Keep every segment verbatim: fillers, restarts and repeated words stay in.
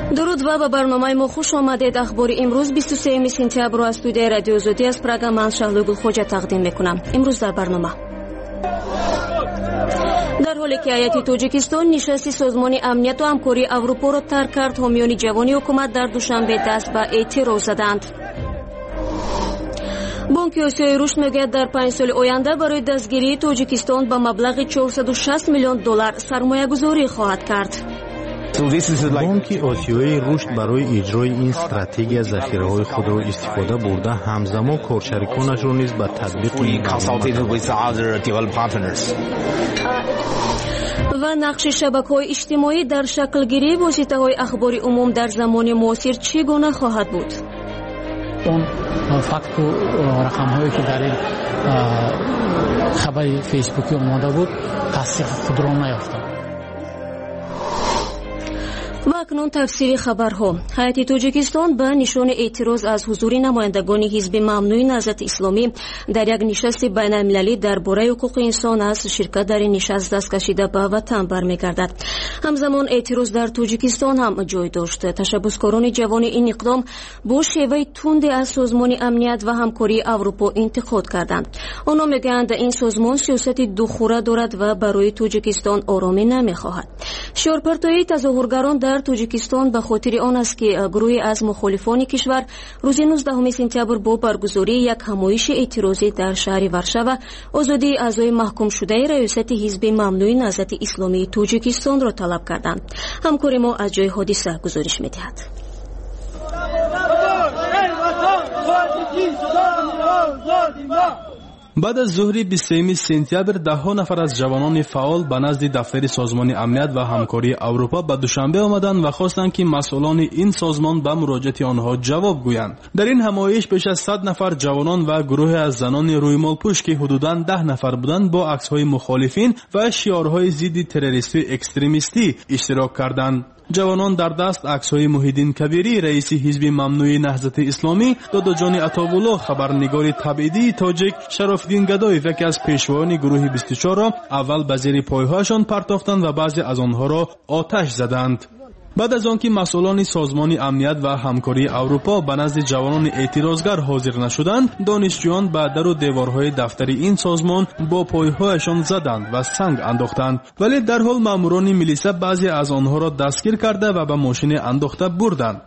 درود و به برنامه ما خوش آمدید. اخبار امروز بیست و سوم سپتامبر از استودیوی رادیو آزادی از پراگ من شهلا گلخوجه تقدیم میکنم. امروز در برنامه در حالی که هیئت تاجیکستان نشست سازمان امنیت و همکاری اروپا را ترک کرد، حامیان جوانی حکومت در دوشنبه دست به اعتراض زدند. بانک آسیای رشد میگوید در پنج سال آینده برای دستگیری تاجیکستان به مبلغ چهارصد و شصت میلیون دلار سرمایه گذاری خواهد کرد. بانک آسیای رشد برای اجرای این استراتژی ذخیره‌های خود را استفاده برده همزمان کارشریکانش را نیز به تطبیق و نقش شبکه‌های اجتماعی در شکلگیری واسطه‌های اخباری عموم در زمان معاصر چگونه خواهد بود؟ اون فکت و رقم‌هایی که در این خبر فیسبوکی اومده بود تصدیق خود را نیافتند. و اکنون تفسیر خبرها. هیئت تاجیکستان به نشان اعتراض از حضور نمایندگان حزب ممنوع نهضت اسلامی در یک نشست بین المللی درباره حقوق انسان از شرکت در این نشست دست کشیده به وطن برمیگردد. همزمان اعتراض در تاجیکستان هم جای داشت. تشبسکاران جوان این اقدام با شیوه تند از سازمان امنیت و همکاری اروپا انتقاد کردند. آنها میگویند این سازمان سیاست دوخوره دارد و برای تاجیکستان آرامی نمیخواهد. شعارپرتایی تظاهرگران در تاجیکستان به خاطر آن است که گروهی از مخالفان کشور روز نوزدهم سپتامبر با برگزاری یک همایش اعتراضی در شهر ورشو آزادی اعضای محکوم شده ریاست حزب ممنوع نهضت اسلامی تاجیکستان را طلب کردند. همکار ما از جای حادثه گزارش می‌دهد. بعد از ظهر بیست و سوم سپتامبر ده نفر از جوانان فعال به نزد دفتر سازمان امنیت و همکاری اروپا به دوشنبه آمدند و خواستند که مسئولان این سازمان به مراجعه آنها جواب گویند. در این همایش بیش از صد نفر جوانان و گروه از زنان رویمالپوش که حدوداً ده نفر بودند با عکس‌های مخالفین و شعارهای ضد تروریستی و اکستریمیستی اشتراک کردند. جوانان در دست عکس‌های محیدین کبیری رئیس حزب ممنوع نهضت اسلامی، دادا جان عطاالله خبرنگار تبعیدی تاجیک، شرافالدین گدایف یکی از پیشوایان گروه بیست و چهار را اول به زیر پایهایشان پرتافتند و بعضی از آنها را آتش زدند. بعد از آنکه مسئولان سازمان امنیت و همکاری اروپا به نزد جوانان اعتراضگر حاضر نشدند، دانشجویان به در و دیوارهای دفتر این سازمان با پایهایشان زدند و سنگ انداختند، ولی در حال ماموران میلیسا بعضی از آنها را دستگیر کرده و به ماشین انداخته بردند.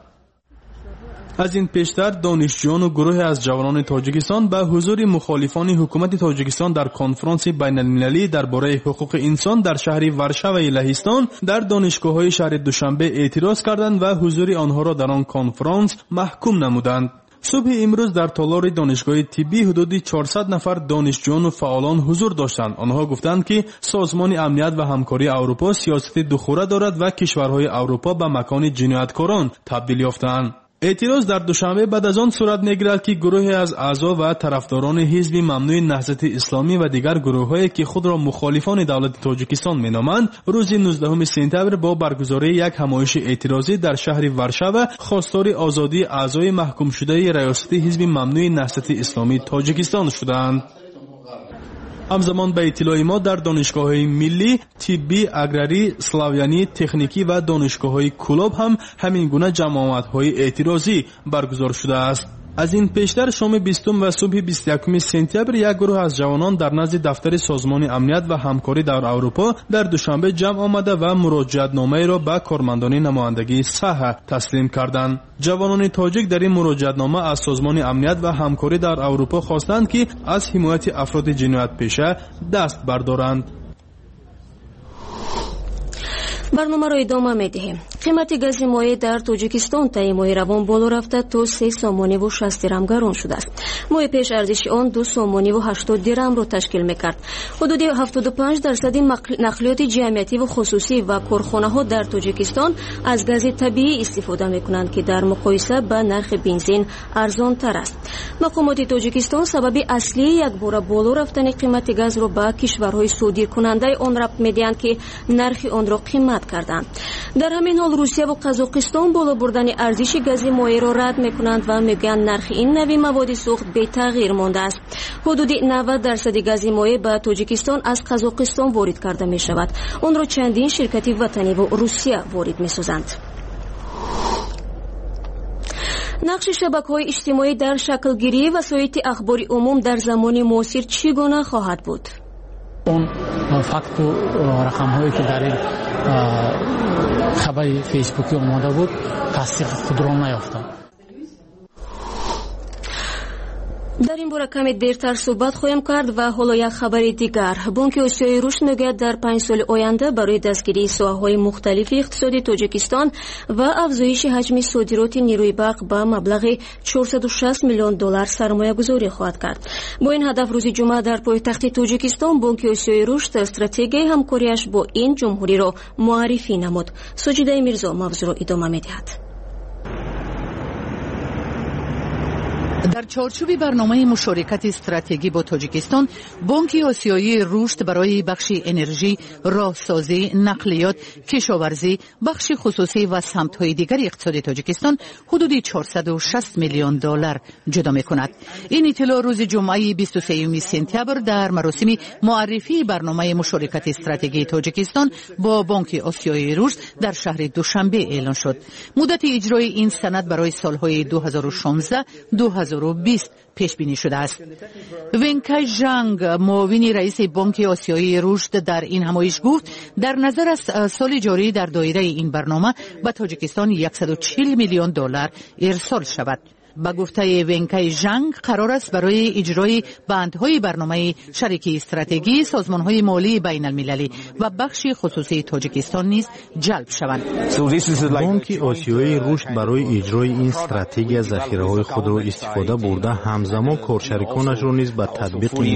از این پیشتر دانشجویان و گروه از جوانان تاجیکستان به حضور مخالفان حکومت تاجیکستان در کنفرانس بین المللی درباره حقوق انسان در شهر ورشو لهستان در دانشگاه‌های شهر دوشنبه اعتراض کردند و حضور آنها را در آن کنفرانس محکوم نمودند. صبح امروز در تالار دانشگاه طبی حدود چهارصد نفر دانشجویان و فعالان حضور داشتند. آنها گفتند که سازمان امنیت و همکاری اروپا سیاست دوخوره دارد و کشورهای اروپا به مکان جنایتکاران تبدیل یافتند. اعتراض در دوشنبه بعد از آن صورت می‌گیرد که گروهی از اعضا و طرفداران حزب ممنوع نهضت اسلامی و دیگر گروه‌هایی که خود را مخالفان دولت تاجیکستان می‌نامند، روز نوزدهم سپتامبر با برگزاری یک همایش اعتراضی در شهر ورشو خواستار آزادی اعضای محکوم شده ریاست حزب ممنوع نهضت اسلامی تاجیکستان شدند. همزمان به اطلاع ما در دانشگاه‌های ملی، طبی، اگراری، اسلاویانی، تکنیکی و دانشگاه‌های کلاب هم همین گونه جمع‌آمدهای اعتراضی برگزار شده است. از این پیشتر شام بیستم و صبح بیست و یکم سپتامبر یک گروه از جوانان در نزد دفتر سازمان امنیت و همکاری در اروپا در دوشنبه جمع آمده و مراجعتنامه را به کارمندان نمایندگی صحه تسلیم کردند. جوانان تاجیک در این مراجعتنامه از سازمان امنیت و همکاری در اروپا خواستند که از حمایت افراد جنایت پیشه دست بردارند. برنامه را ادامه می‌دهیم. قیمت گاز مایع در تاجیکستان طی ماه روان بالا رفته تا سه سومانی و شصت درم گران شده است. ماه پیش ارزش آن دو سومانی و هشتاد درم را تشکیل می‌کرد. حدود هفتاد و پنج درصد نقلیات جمعیتی و خصوصی و کارخانه‌ها در تاجیکستان از گاز طبیعی استفاده می‌کنند که در مقایسه با نرخ بنزین ارزان‌تر است. مقامات تاجیکستان سبب اصلی یک بار بالا رفتن قیمت گاز را به کشورهای صادرکننده آن ربط می‌دهند که نرخ آن را قیمت کردند. در همین حال روسیه و قزاقستان بالا بردن ارزش گاز مایع را رد میکنند و میگن نرخ این نوع مواد سوخت بی تغییر مانده است. حدود نود درصد گاز مایع به تاجیکستان از قزاقستان وارد کرده می شود. آن را چندین شرکت وطنی و روسیه وارد می سازند. нақши шабакаҳои иҷтимоӣ дар шаклгирии васоити ахбори умум дар замони муосир чӣ гуна хоҳад буд? он факту рақамҳое ки дар ин хабари фейсбукӣ омода буд тасдиқи худро наёфтанд. дар ин бора каме дертар суҳбат хоҳем кард. Ва ҳоло як хабари дигар. Бонки Осиёи рушд мегӯяд дар панҷ соли оянда барои дастгирии соҳаҳои мухталифи иқтисоди Тоҷикистон ва афзоиши ҳаҷми содироти нерӯи барқ ба маблағи чорсаду шаст миллион доллар сармоягузорӣ хоҳад кард. Бо ин ҳадаф рӯзи ҷумъа дар пойтахти Тоҷикистон Бонки Осиёи рушд стратегияи ҳамкорияш бо ин ҷумҳуриро муаррифӣ намуд. Соҷидаи Мирзо мавзӯъро идома медиҳад. در چارچوب برنامه مشارکت استراتژی با تاجیکستان، بانک آسیایی رشد برای بخش انرژی، راهسازی، نقلیات، کشاورزی، بخش خصوصی و سمت‌های دیگر اقتصاد تاجیکستان حدود چهارصد و شصت میلیون دلار جدا می‌کند. این اطلاع روز جمعه بیست و سوم سپتامبر در مراسم معرفی برنامه مشارکت استراتژی تاجیکستان با بانک آسیایی رشد در شهر دوشنبه اعلان شد. مدت اجرای این سند برای سال‌های دو هزار و شانزده دو هزار و بیست پیش بینی شده است. ونکای ژانگ، معاون رئیس بانک آسیایی رشد، در این همایش گفت در نظر از سال جاری در دایره این برنامه به تاجیکستان صد و چهل میلیون دلار ارسال شود. با گفته ونکای ژانگ قرار است برای اجرای بندهای برنامه شریکی استراتژی سازمانهای مالی بین المللی و بخش خصوصی تاجیکستان نیز جلب شوند. بانک آسیایی رشد برای اجرای این استراتژی از ذخیره‌های خود را استفاده برده همزمان کارشریکانش را نیز به تطبیق این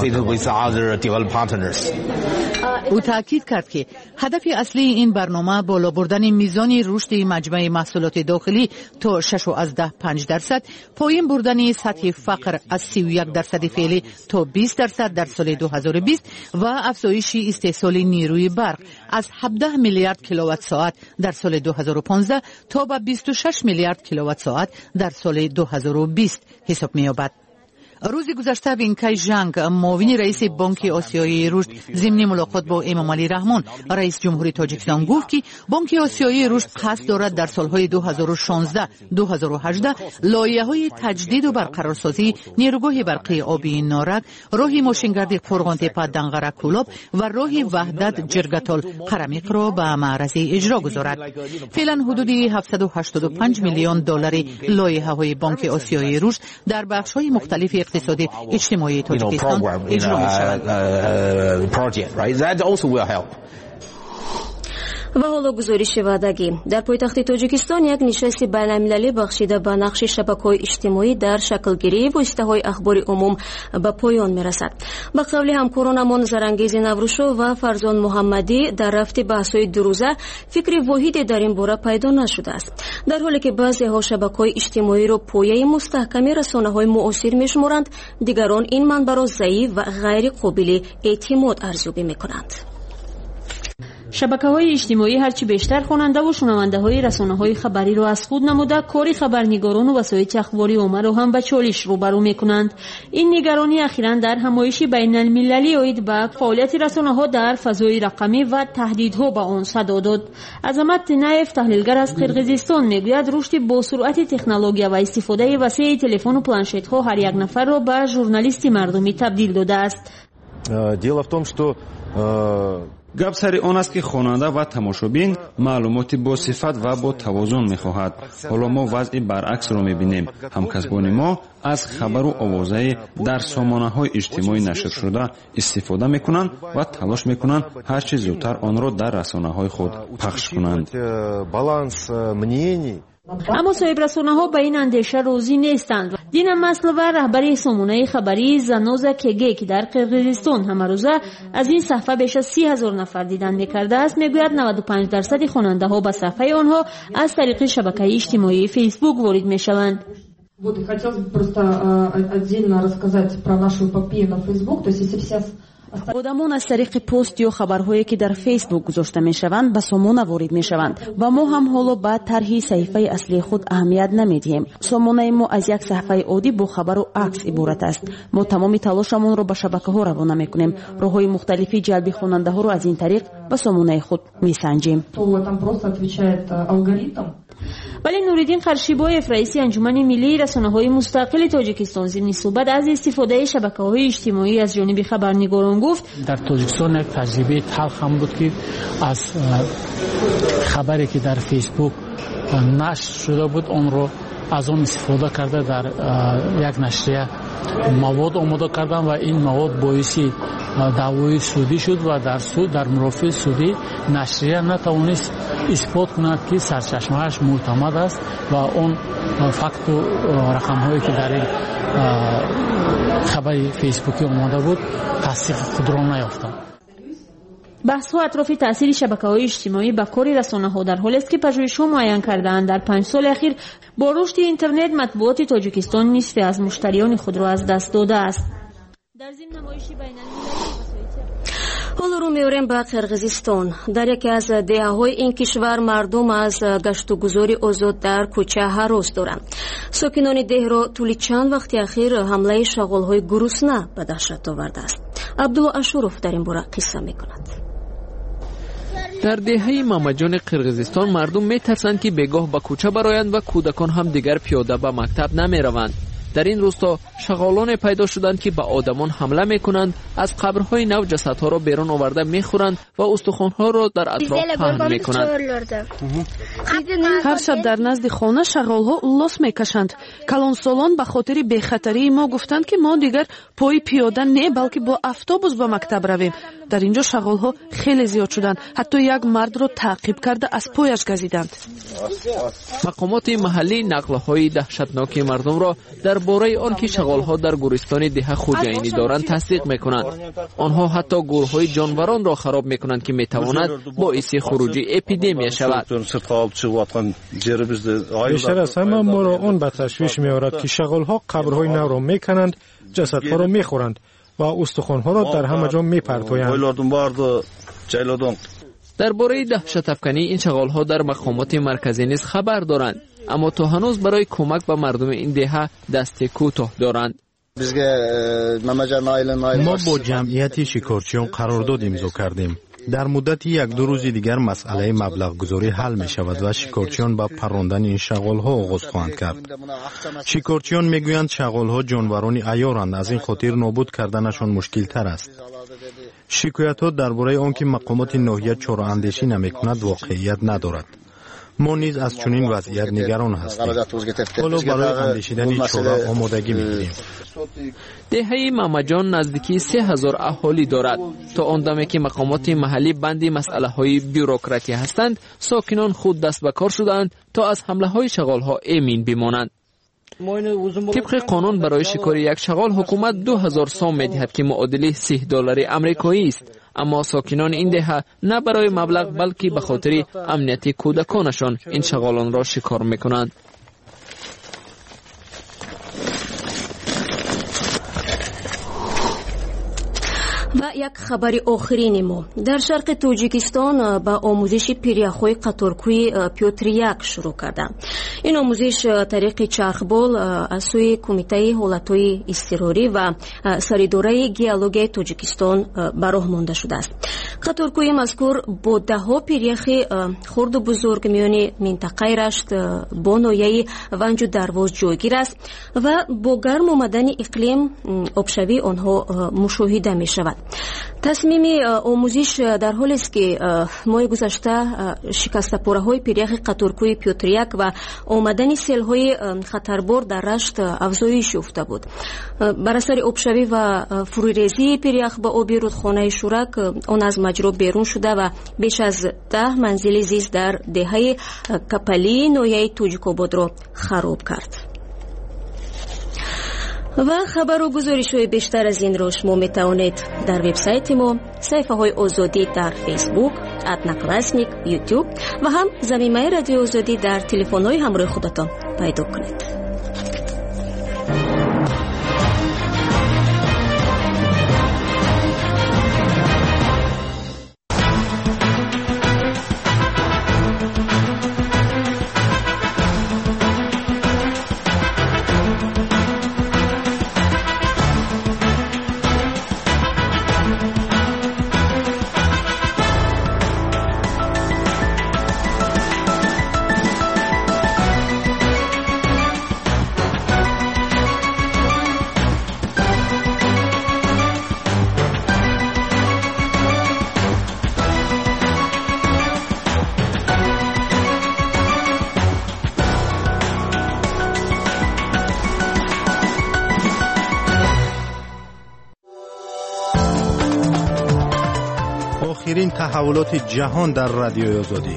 او تاکید کرد که هدف اصلی این برنامه بالا بردن میزان رشد مجموع محصولات داخلی تا شش و پنج درصد، پایین بردن سطح فقر از سی و یک درصد فعلی تا بیست درصد در سال دو هزار و بیست و افزایش استحصال نیروی برق از هفده میلیارد کیلووات ساعت در سال دو هزار و پانزده تا به بیست و شش میلیارد کیلووات ساعت در سال دو هزار و بیست حساب می‌یابد. روز گذشته ونکای ژانگ، معاون رئیس بانک آسیایی رشد، ضمن ملاقات با امام علی رحمان رئیس جمهوری تاجیکستان گفت که بانک آسیایی رشد قصد دارد در سالهای دو هزار و شانزده دو هزار و هجده لایحه‌های تجدید و برقرارسازی نیروگاه برقی آبی نارک، راه ماشینگرد قرغان‌تپه دنغره کولاب و راه وحدت جرگتال قرمیق را به معرض اجرا گذارد. فعلا حدود هفتصد و هشتاد و پنج میلیون دلار لایحه‌های بانک آسیایی رشد در بخش‌های مختلف اقتصادی اجتماعی تاجیکستان اجرا می‌شود. ва ҳоло гузориши ваъдагӣ. дар пойтахти Тоҷикистон як нишасти байналмилалӣ бахшида ба нақши шабакаҳои иҷтимоӣ дар шаклгирии воситаҳои ахбори умум ба поён мерасад. ба қавли ҳамкоронамон Зарангези Наврӯшо ва Фарзон Муҳаммадӣ, дар рафти баҳсҳои дурӯза фикри воҳиде дар ин бора пайдо нашудааст. дар ҳоле ки баъзеҳо шабакаҳои иҷтимоиро пояи мустаҳками расонаҳои муосир мешуморанд, дигарон ин манбаро заиф ва ғайриқобили эътимод арзёбӣ мекунанд. шабакаҳои иҷтимоӣ ҳарчи бештар хонанда ва шунавандаҳои расонаҳои хабариро аз худ намуда, кори хабарнигорону васоити ахбори оммаро ҳам ба чолиш рӯбарӯ мекунанд. ин нигаронӣ ахиран дар ҳамоиши байналмилалӣ оид ба фаъолияти расонаҳо дар фазои рақамӣ ва таҳдидҳо ба он садо дод. Азамат Тинаев, таҳлилгар аз Қирғизистон, мегӯяд рушди босуръати технология ва истифодаи васеъи телефону планшетҳо ҳар як нафарро ба журналисти мардумӣ табдил додааст. Дело в том, что гап сари он аст ки хонанда ва тамошобин маълумоти босифат ва бо тавозун мехоҳад. ҳоло мо вазъи баръаксро мебинем. ҳамкасбони мо аз хабару овозаи дар сомонаҳои иҷтимоӣ нашршуда истифода мекунанд ва талош мекунанд ҳарчи зудтар онро дар расонаҳои худ пахш кунанд. баланс мнений. аммо соҳибрасонаҳо ба ин андеша розӣ нестанд. Дина Маслова, раҳбари сомонаи хабарии Заноза Кеге, ки дар Қирғизистон ҳамарӯза аз ин саҳфа беш аз си ҳазор нафар дидан мекардааст, мегӯяд навад و панҷ дарсади хонандаҳо ба саҳфаи онҳо аз тариқи шабакаи иҷтимоии Facebook ворид мешаванд. Вот и хотелось бы просто отдельно рассказать про нашу эпопею на Facebook. То есть если вся одамон аз тариқи пост ё хабарҳое ки дар фейсбук гузошта мешаванд ба сомона ворид мешаванд ва мо ҳам ҳоло ба тарҳи саҳифаи аслии худ аҳамият намедиҳем. Сомонаи мо аз як саҳифаи оддӣ бо хабару акс иборат аст. мо тамоми талошамонро ба шабакаҳо равона мекунем. роҳҳои мухталифи ҷалби хонандаҳоро аз ин тариқ ба сомонаи худ месанҷем. ولی نوریدین قرشیبایف رئیس انجمن ملی رسانه‌های مستقل تاجیکستان ضمن صحبت از استفاده شبکه‌های اجتماعی از جانب خبرنگاران گفت در تاجیکستان یک تجربه تلخ هم بود که از خبری که در فیسبوک نشر شده بود اون رو از اون استفاده کرده در یک نشریه مواد آماده کردن و این مواد باعثی دعوای سودی شد و در سود در مرافع سودی نشریه نتوانست اثبات کند که سرچشمه‌اش معتمد است و اون فکت و رقم هایی که در این خبر فیسبوکی آماده بود تصدیق خود را نیافتند. بحث ها اطراف تأثیر شبکه‌های اجتماعی به کار رسانه‌ها در حالی است که پژوهش‌ها معین کرده‌اند در پنج سال اخیر با رشد اینترنت مطبوعات تاجیکستان نصف از مشتریان خود را از دست داده است. در ضمن نمایشی حالا رو می‌آوریم به قرقیزستان. در یکی از دهه‌های این کشور مردم از گشت و گذار آزاد در کوچه هراس دارند. ساکنان ده را طول چند وقت اخیر حمله شغال‌های گرسنه به دهشت آورده است. عبدو اشوروف در این باره قصه می‌کند. در دهه مامجان قرقیزستان مردم می‌ترسند که بگاه به کوچه برآیند و کودکان هم دیگر پیاده به مکتب نمی‌روند. در این روستا شغالان پیدا شدند که به آدمان حمله میکنند، از قبرهای نو جسدها را بیرون آورده میخورند و استخوانها را در اطراف پهن میکنند. هر شب در نزد خانه شغالها لاس میکشند. کلانسالان به خاطر بخطری ما گفتند که ما دیگر پای پیاده نه بلکه با اتوبوس به مکتب رویم. در اینجا شغالها خیلی زیاد شدند. حتی یک مرد را تعقیب کرده از پایش گزیدند. مقامات محلی نقله‌های دهشتناک مردم را درباره آنکه شغالها در گورستان ده خوجینی دارند تصدیق میکنند. آنها حتی گورهای جانوران را خراب میکنند که میتواند باعث خروج اپیدمی شود. بیشتر از همه ما را آن به تشویش میآورد که شغالها قبرهای نو را میکنند، جسدها را میخورند و استخوانها را در همه جا میپرتویند. درباره دهشت افکنی این شغالها در مقامات مرکزی نیز خبر دارند، اما تا هنوز برای کمک به مردم این دهه دست کوتاه دارند. ما با جمعیت شکارچیان قرارداد امضا کردیم. در مدت یک دو روز دیگر مسئله مبلغ گذاری حل می شود و شکارچیان با پراندن این شغالها آغاز خواهند کرد. شکارچیان می گویند شغالها جانورانی عیارند، از این خاطر نابود کردنشان مشکل تر است. شکایت ها درباره آنکه مقامات ناحیه چاره‌اندیشی نمی‌کند واقعیت ندارد. ما نیز از چنین وضعیت نگران هستیم. حالا برای اندیشیدن چاره آمادگی می‌گیریم. دهه مامجان نزدیکی سه هزار اهالی دارد. تا آن دمی که مقامات محلی بندی مسئله‌های بیوروکراتی هستند، ساکنان خود دست به کار شدند تا از حمله‌های شغال‌ها امین بمانند. طبق قانون برای شکار یک شغال حکومت دو هزار سام می‌دهد که معادل سی دلار آمریکایی است، اما ساکنان این دهه نه برای مبلغ بلکه به خاطر امنیت کودکانشان این شغالان را شکار می‌کنند. و یک خبر آخرین ما در شرق تاجیکستان با آموزش پیریاخوی قطارکوی پیوتر یک شروع کردند. این آموزش طریق چرخبال از سوی کمیته حالتهای اضطراری و سریداره گیولوژی تاجیکستان براه مانده شده است. قطارکوی مذکور با ده ها پیریاخ خرد و بزرگ میان منطقه رشت با ناحیه ونج و درواز جایگیر است و با گرم آمدن اقلیم آبشوی آنها مشاهده می شود. تصمیم آموزش در حالی است که ماه گذشته شکست پاره‌های پیریاخ قطارکوی پیوتر یک و آمدن سیل‌های خطربار در رشت افزایش یافته بود. بر اثر آبشوی و فروریزی پیریاخ با آب رودخانه شورک آن از مجرا بیرون شده و بیش از ده منزل زیست در دهه کپلی ناحیه توجیک‌آباد را خراب کرد. و خبر و گزارش های بیشتر از این را شما می توانید در وبسایت ما، صفحه های آزادی در فیسبوک، ادناکلاسنیک، یوتیوب و هم زمینه رادیو آزادی در تلفن های همراه خودتان پیدا کنید. آخرین تحولات جهان در رادیوی آزادی.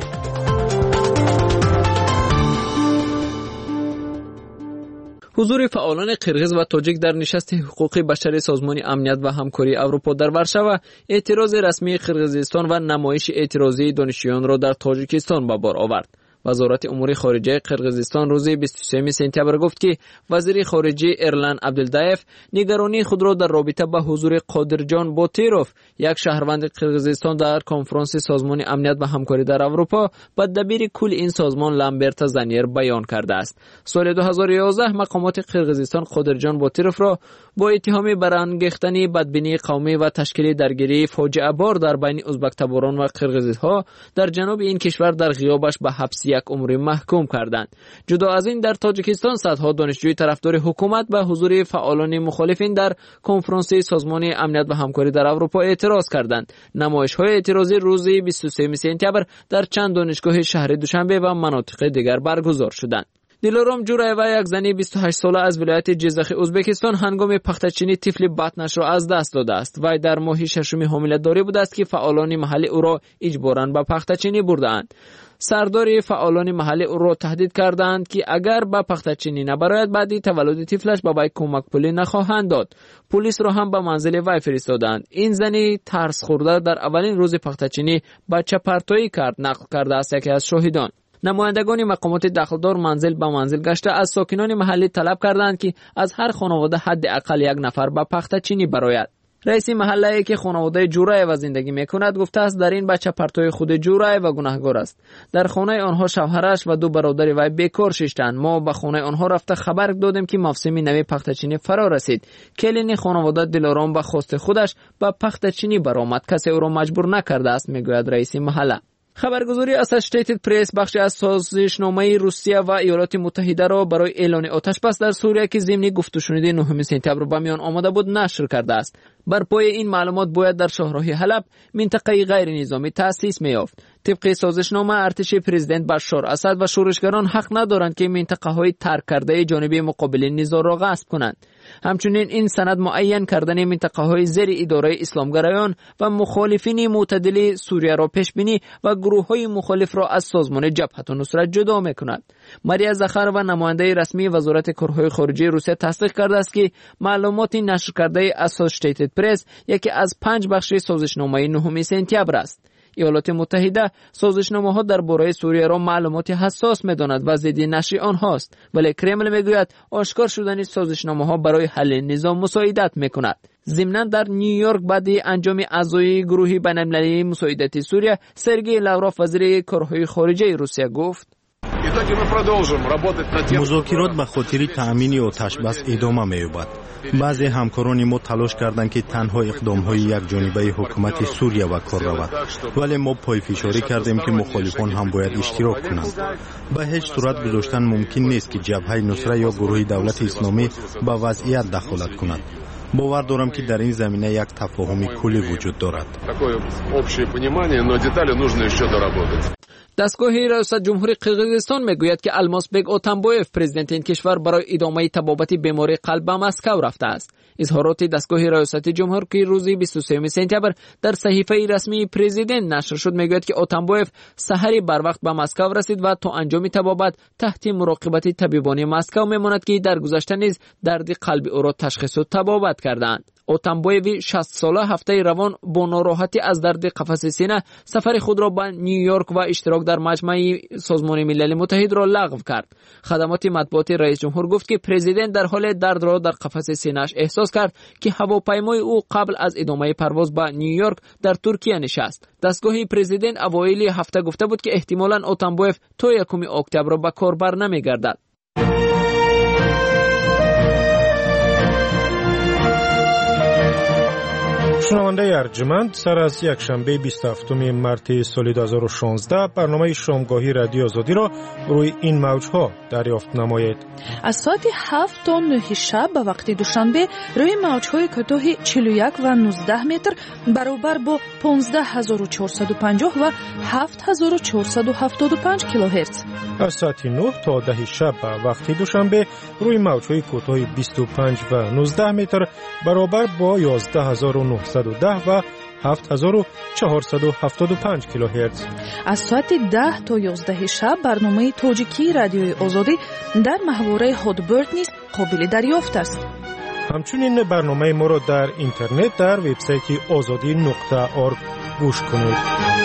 حضور فعالان قرغیز و تاجیک در نشست حقوق بشری سازمان امنیت و همکاری اروپا در ورشو اعتراض رسمی قرغیزستان و نمایش اعتراضی دانشجویان را در تاجیکستان به بار آورد. وزارت امور خارجه قرغیزستان روز بیست و سوم سپتامبر گفت که وزیر خارجه ایرلان عبدالدایف نگرانی خود را در رابطه با حضور قادرجان بوتیروف، یک شهروند قرغیزستان، در کنفرانس سازمان امنیت و همکاری در اروپا با دبیر کل این سازمان لامبرت زانیر بیان کرده است. سال دو هزار و یازده مقامات قرغیزستان قادرجان بوتیروف را با اتهام برانگیختن بدبینی قومی و تشکیل درگیری فاجعه بار در بین ازبک تباران و قرغیزها در جنوب این کشور در غیابش به حبس یک عمر محکوم کردند. جدا از این در تاجیکستان صدها دانشجوی طرفدار حکومت به حضور فعالان مخالفین در کنفرانس سازمان امنیت و همکاری در اروپا اعتراض کردند. نمایش‌های اعتراضی روز بیست و سوم سپتامبر در چند دانشگاه شهر دوشنبه و مناطق دیگر برگزار شدند. دیلارام جورایوا، یک زنی بیست و هشت ساله از ولایت جزخ ازبکستان، هنگام پختچینی طفل بطنش را از دست داده است. وی در ماه ششم حامله‌داری بوده است که فعالان محلی او را اجباراً به پختچینی بردند. سردار فعالان محلی او را تهدید کردند که اگر به پختچینی نبراید بعد تولد طفلش به وی کمک پولی نخواهند داد. پلیس را هم به منزل وی فرستادند. این زنی ترس خورده در اولین روز پختچینی بچه پرتایی کرد، نقل کرده است یکی از شاهدان. نمایندگان مقامات دخلدار منزل به منزل گشته از ساکنان محلی طلب کردند که از هر خانواده حداقل یک نفر به پختچینی براید. رئیس محله که خانواده جورایوا زندگی میکند گفته است در این بچه پرتوی خود جورایوا گناهکار است. در خانه آنها شوهرش و دو برادر وی بیکار ششتند. ما به خانه آنها رفته خبر دادیم که موسم نوی پختچینی فرا رسید. کلین خانواده دلارام به خواست خودش به پختچینی برآمد. کسی او را مجبور نکرده است، میگوید رئیس محله. خبرگزاری اسوسییتد پرس بخشی از سازشنامه روسیه و ایالات متحده را برای اعلان آتش بس در سوریه که ضمن گفت و شنود نهم سپتامبر به میان آمده بود نشر کرده است. بر پای این معلومات باید در شهرهای حلب منطقه غیر نظامی تأسیس می‌یافت. طبق سازشنامه ارتش پرزیدنت بشار اسد و شورشگران حق ندارند که منطقه‌های ترک کرده جانبی مقابل نظام را غصب کنند. همچنین این سند معین کردن منطقه‌های زیر اداره اسلامگرایان و مخالفین معتدل سوریه را پیش بینی و گروه‌های مخالف را از سازمان جبهت النصرت جدا می‌کند. ماریا زخر و نماینده رسمی وزارت کارهای خارجه روسیه تصدیق کرده است که معلومات نشر کرده اسوسییتد پرس یکی از پنج بخش سازشنامه نهم سپتامبر است. ایالات متحده سازشنامه‌ها درباره سوریه را معلومات حساس می‌داند و ضد نشر آنهاست، ولی کرمل می‌گوید آشکار شدن سازشنامه‌ها برای حل نظام مساعدت می‌کند. ضمناً در نیویورک بعد انجام اعضای گروه بین‌المللی مساعدت سوریه، سرگئی لاوروف وزیر کارهای خارجه روسیه گفت: مذاکرات به خاطر تأمین آتش بس ادامه می‌یابد. بعضی همکاران ما تلاش کردند که تنها اقدام‌های یک جانبه حکومت سوریه و کار رود، ولی ما پایفشاری کردیم که مخالفان هم باید اشتراک کنند. به هیچ صورت گذاشتن ممکن نیست که جبهه نصره یا گروه دولت اسلامی به وضعیت دخالت کند. باور دارم که در این زمینه یک تفاهم کلی وجود دارد. دستگاه ریاست جمهوری قرغیزستان میگوید که الماسبک اتنبویف پرزیدنت این کشور برای ادامه تبابت بیماری قلب به مسکو رفته است. اظهارات دستگاه ریاست جمهور که روز بیست و سوم سپتامبر در صحیفه رسمی پرزیدنت نشر شد میگوید که اتنبویف سحری بر وقت به مسکو رسید و تا انجام تبابت تحت مراقبت طبیبان مسکو میماند که در گذشته نیز درد قلبی او را تشخیص و تبابت کردند. اتنبویف شصت ساله هفته روان با ناراحتی از درد قفس سینه سفر خود را به نیویورک و اشتراک در مجمع سازمان ملل متحد را لغو کرد. خدمات مطبوعاتی رئیس جمهور گفت که پرزیدنت در حال درد را در قفس سینه‌اش احساس کرد که هواپیمای او قبل از ادامه پرواز به نیویورک در ترکیه نشست. دستگاه پرزیدنت اوایل هفته گفته بود که احتمالاً اتنبویف تا یکم اکتبر به کار برنمیگردد. شنونده ارجمند، سر از یک شنبه بیست و هفتم مارس سال دو هزار و شانزده برنامه شامگاهی رادیو آزادی را روی این موج‌ها دریافت نمایید. از ساعت هفت تا نه شب به وقت دوشنبه روی موج‌های کوتاه چهل و یک و نوزده متر برابر با پانزده هزار و چهارصد و پنجاه و هفت هزار و چهارصد و هفتاد و پنج کیلوهرتز. از ساعت نه تا ده شب به وقت دوشنبه روی موج‌های کوتاه بیست و پنج و نوزده متر برابر با یازده هزار و نهصد چهارصد و ده و هفت هزار و چهارصد و هفتاد و پنج کیلوهرتز. از ساعت ده تا یازده شب برنامه تاجیکی رادیوی آزادی در محوره هادبرد نیز قابل دریافت است. همچنین برنامه ما را در اینترنت در وبسایت آزادی نقطه اورگ گوش کنید.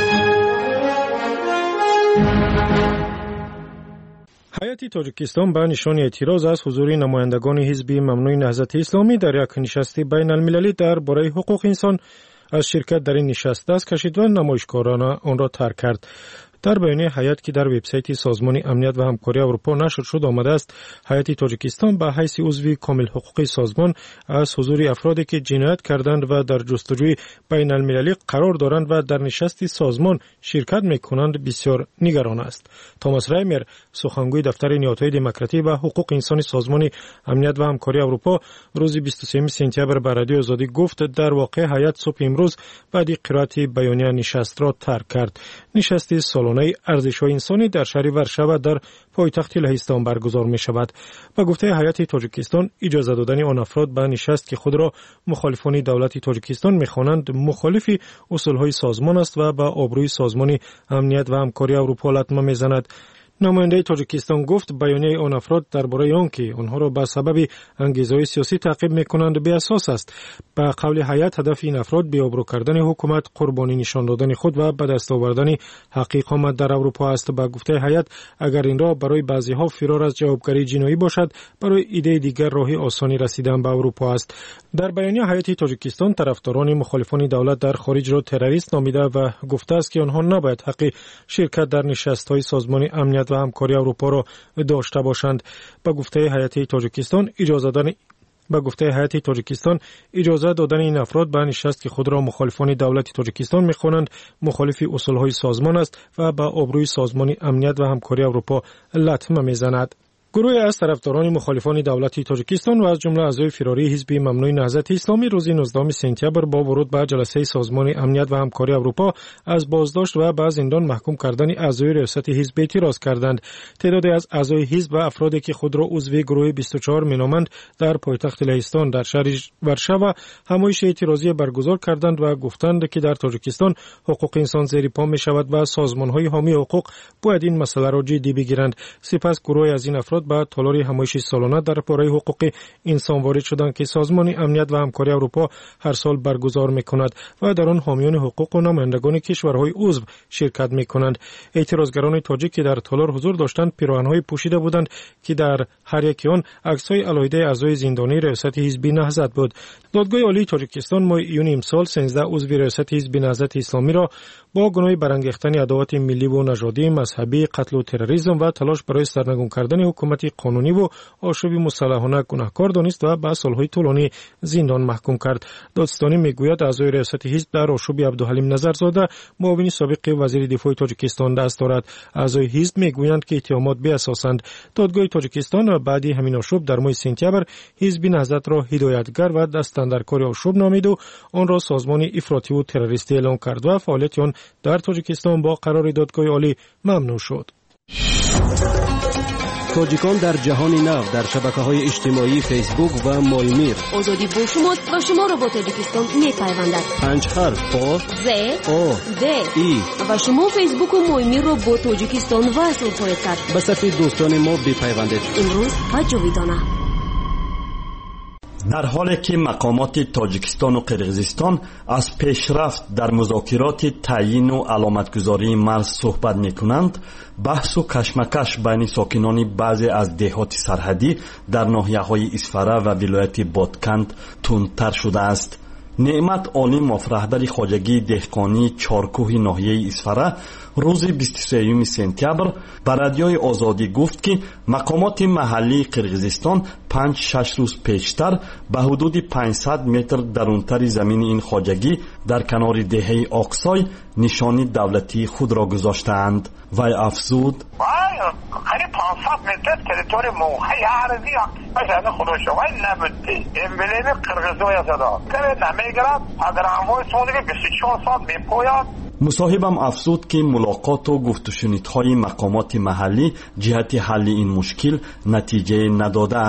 هیئت تاجیکستان به نشان اعتراض از حضور نمایندگان حزب ممنوع نهضت اسلامی در یک نشست بین المللی درباره حقوق انسان از شرکت در این نشست دست کشید و نمایشکارانه آن را ترک کرد. در بیانیه هیئت که در وبسایت سازمان امنیت و همکاری اروپا نشر شد آمده است هیئت تاجیکستان به حیث عضو کامل حقوقی سازمان از حضور افرادی که جنایت کردند و در جستجوی بین المللی قرار دارند و در نشست سازمان شرکت میکنند بسیار نگران است. توماس رایمر سخنگوی دفتر نیاتهای دموکراتی و حقوق انسانی سازمان امنیت و همکاری اروپا روز بیست و سوم سپتامبر به رادیو آزادی گفت در واقع هیئت صبح امروز بعد قرائت بیانیه نشست را ترک کرد. نشست سالانه ارزش‌های انسانی در شهر ورشاو در پایتخت لهستان برگزار می‌شود. با گفته هیئت تاجیکستان اجازه دادن آن افراد به نشست که خود را مخالفان دولت تاجیکستان می‌خوانند مخالف اصول‌های سازمان است و به آبروی سازمان امنیت و همکاری اروپا لطمه می‌زند. نماینده تاجیکستان گفت بیانیه آن افراد درباره آنکه آنها را به سبب انگیزه‌های سیاسی تعقیب می‌کنند بی اساس است. به قول هیئت هدف این افراد بی‌آبرو کردن حکومت، قربانی نشان دادن خود و به دست آوردن حقیق آمد در اروپا است. به گفته هیئت اگر این راه برای بعضی‌ها فرار از جوابگری جنایی باشد، برای ایده دیگر راهی آسانی رسیدن به اروپا است. در بیانیه هیئت تاجیکستان طرفداران مخالفان دولت در خارج را تروریست نامیده و گفته است که آنها نباید حق شرکت در نشست‌های سازمان امنیت و همکاری اروپا را داشته باشند. با گفته هیئت تاجیکستان اجازه دادن با گفته هیئت تاجیکستان اجازه دادن این افراد به نشست که خود را مخالفان دولت تاجیکستان می‌خوانند مخالف اصول‌های سازمان است و به آبروی سازمان امنیت و همکاری اروپا لطمه می‌زند. گروهی از طرفداران مخالفان دولت تاجیکستان و از جمله اعضای فراری حزب ممنوع نهضت اسلامی روز نوزدهم سپتامبر با ورود به جلسه سازمان امنیت و همکاری اروپا از بازداشت و به زندان محکوم کردن اعضای ریاست حزب اعتراض کردند. تعدادی از اعضای حزب و افرادی که خود را عضو گروه بیست و چهار مینامند در پایتخت لهستان در شهر ورشاو همایش اعتراضی برگزار کردند و گفتند که در تاجیکستان حقوق انسان زیر پا می‌شود و سازمان‌های حامی حقوق باید این مسئله را جدی بگیرند. سپس گروهی از این افراد با تالار همایش سالانه در پاره حقوق انسان وارد شدند که سازمان امنیت و همکاری اروپا هر سال برگزار می‌کند و در آن حامیان حقوق و نمایندگان کشورهای عضو شرکت می‌کنند. اعتراضگران تاجیک که در تالار حضور داشتند پیراهن‌های پوشیده بودند که در هر یک آن عکس‌های علاوه اعضای زندانی ریاست حزب نهضت بود. دادگاه عالی تاجیکستان ماه ایون امسال سیزده عضو ریاست حزب نهضت اسلامی را با گناه برانگیختن عداوت ملی و نژادی، مذهبی، قتل و تروریسم و تلاش برای سرنگون کردن حکومت قانونی و آشوب مسلحانه گناهکار دانست و به سالهای طولانی زندان محکوم کرد. دادستانی میگوید اعضای ریاست حزب در آشوب عبدالحلیم نظرزاده معاون سابق وزیر دفاع تاجیکستان دست دارد. اعضای حزب میگویند که اتهامات بی اساسند. دادگاه تاجیکستان بعد همین آشوب در ماه سپتامبر حزب نهضت را هدایتگر و دستاندرکار آشوب نامید و آن را سازمان افراطی و تروریستی اعلام کرد و فعالیت آن در تاجیکستان با قرار دادگاه عالی ممنوع شد. تاجیکان در جهان نو در شبکه‌های اجتماعی فیسبوک و مایمیر. آزادی با شماست و شما را با تاجیکستان می‌پیوندد. پنج حرف آ ز آ د ای و شما فیسبوک و مایمیر را با تاجیکستان وصل خواهید کرد. به صفحه دوستان ما بپیوندید. امروز و جاویدانه. در حالی که مقامات تاجیکستان و قرقیزستان از پیشرفت در مذاکرات تعیین و علامتگذاری مرز صحبت می‌کنند، بحث و کشمکش بین ساکنان بعضی از دهات سرحدی در ناحیه‌های اسفره و ولایت بادکند تندتر شده است. نعمت عالم رهبر خواجگی دهقانی چارکوه ناحیه اسفره روز بیست و سوم سپتامبر به رادیوی آزادی گفت که مقامات محلی قرقیزستان پنج شش روز پیشتر به حدود پانصد متر درونتر زمین این خواجگی در کنار دهه آقسای نشانی دولتی خود را گذاشتند. وی افزود: قریب پانصد متر تریتوری موقعی عرضی مثلا خودشوی نبودی امبلیم قرقیزوی زده که نمیگرد اگر هموی سونده که بیست و چهار ساعت میپوید. مصاحبم افزود که ملاقات و گفت‌وشنیدهای مقامات محلی جهت حل این مشکل نتیجه نداده است.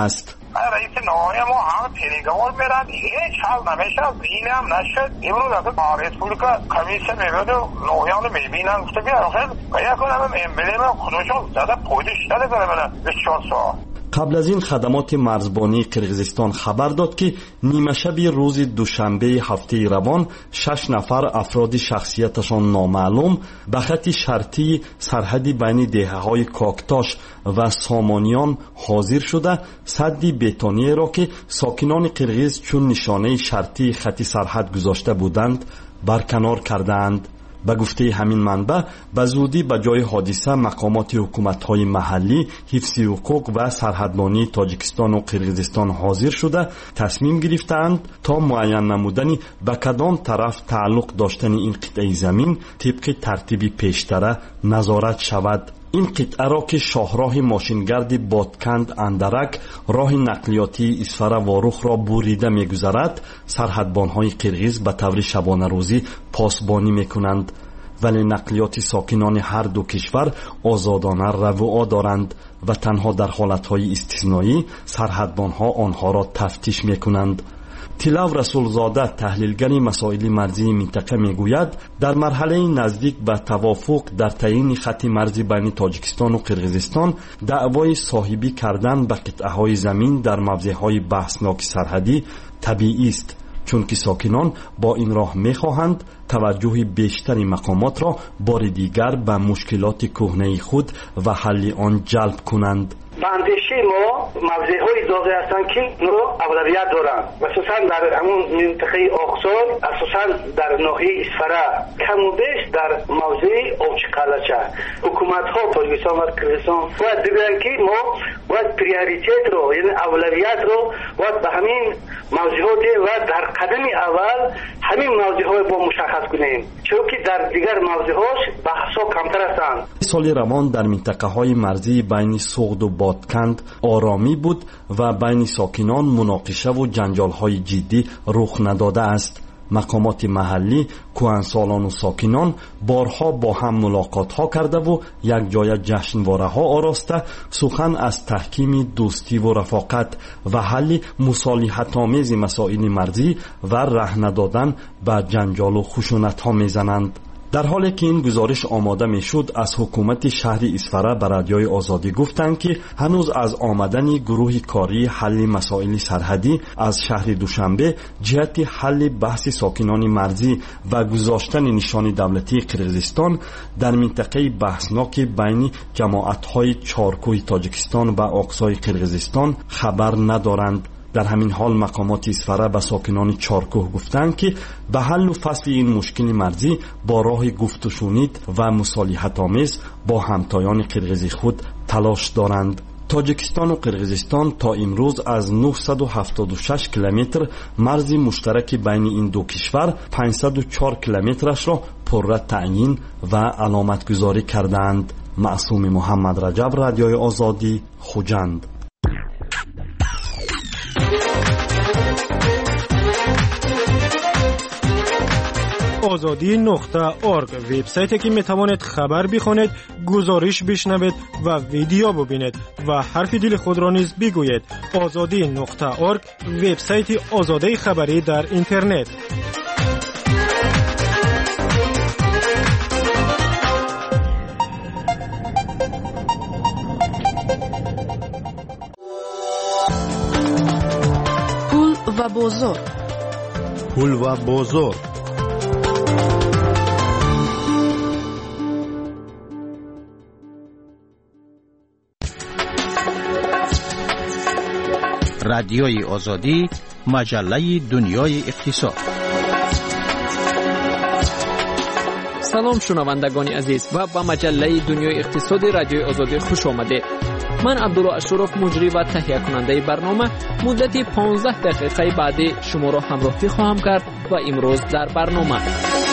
رئیس نهایی ما همه پیریگوار میرن، هیچ حال نمیشه. این هم نشد. امروز از ریسپوبلیکا کمیسیون میبود و نهایان میبینن گفته بیا آخر و یک کنم امبلیم خودشون زده پویدش داده کنه بسیار سا. قبل از این خدمات مرزبانی قرقیزستان خبر داد که نیمه شب روز دوشنبه هفته روان شش نفر افراد شخصیتشان نامعلوم به خط شرطی سرحدی بین دهه‌های کاکتاش و سامانیان حاضر شده سدی بتونی را که ساکنان قرقیز چون نشانه شرطی خط سرحد گذاشته بودند برکنار کردند. به گفته همین منبع به زودی به جای حادثه مقامات حکومت‌های محلی، حفظ حقوق و سرحدبانی تاجیکستان و قرقیزستان حاضر شده تصمیم گرفتند تا معین نمودن به کدام طرف تعلق داشتن این قطعه زمین طبق ترتیبی پیشتر نظارت شود. این قطعه را که شاهراه ماشینگرد بادکند اندرک راه نقلیاتی اسفره و رخ را بریده می‌گذرد، سرحدبان‌های قرقیز به طور شبانه روزی پاسبانی می‌کنند، ولی نقلیات ساکنان هر دو کشور آزادانه رفوع دارند و تنها در حالت‌های استثنایی سرحدبان‌ها آنها را تفتیش می‌کنند. تیلاو رسولزاده تحلیلگر مسائل مرزی منطقه میگوید در مرحله نزدیک به توافق در تعیین خط مرزی بین تاجیکستان و قرقیزستان دعوای صاحبی کردن به قطعه‌های زمین در موضع‌های بحثناک سرحدی طبیعی است، چون که ساکنان با این راه می‌خواهند توجه بیشتری مقامات را بار دیگر به مشکلات کهنه خود و حل آن جلب کنند. اندیشه ما موضع‌های داده هستند که نو اولویت دارند، خصوصا در همون منطقه آقسال، خصوصا در ناحیه اسفره، کم و بیش در موضع اوچ قلچه. حکومت‌ها تاجیکستان و قرقیزستان باید بگویند که ما باید پریوریتیت رو، یعنی اولویت رو باید به همین موضوعات و در قدم اول همین موضوعات با مشخص کنیم، چون که در دیگر موضوعات بحث‌ها کمتر هستند. سال روان در منطقه‌های مرزی بین سوغد و بادکند آرامی بود و بین ساکنان مناقشه و جنجال‌های جدی رخ نداده است. مقامات محلی، کهنسالان و ساکنان بارها با هم ملاقات‌ها کرده و یک جای جشنواره‌ها آراسته سخن از تحکیم دوستی و رفاقت و حل مصالحت‌آمیز مسائل مرزی و ره ندادن به جنجال و خشونت‌ها می‌زنند. در حالی که این گزارش آماده میشد از حکومت شهر اسفره به رادیوی آزادی گفتند که هنوز از آمدن گروه کاری حل مسائل سرحدی از شهر دوشنبه جهت حل بحث ساکنان مرزی و گذاشتن نشان دولتی قرقیزستان در منطقه بحثناک بین جماعت‌های چارکوه تاجیکستان و اقصای قرقیزستان خبر ندارند. در همین حال مقامات اسفره به ساکنان چارکوه گفتند که به حل و فصل این مشکل مرزی با راه گفت و شنید و مصالحت آمیز با همتایان قرقیزی خود تلاش دارند. تاجیکستان و قرقیزستان تا امروز از نهصد و هفتاد و شش کیلومتر مرز مشترک بین این دو کشور پانصد و چهار کیلومترش را پرره تعیین و علامت گذاری کردند. معصوم محمد رجب، رادیوی آزادی، خوجند. آزادی نقطه ارگ وبسایتی که می توانید خبر بخوانید، گزارش بشنوید و ویدیو ببینید و حرف دل خود را نیز بگویید. آزادی نقطه ارگ وبسایت آزادی خبری در اینترنت. پول و بازار. پول و بازار. رادیوی آزادی، مجله دنیای اقتصاد. سلام شنوندگان عزیز و به مجله دنیای اقتصاد رادیوی آزادی خوش آمدید. من عبدالله اشرف، مجری و تهیه کننده برنامه، مدت پانزده دقیقه بعدی شما را همراهی خواهم کرد و امروز در برنامه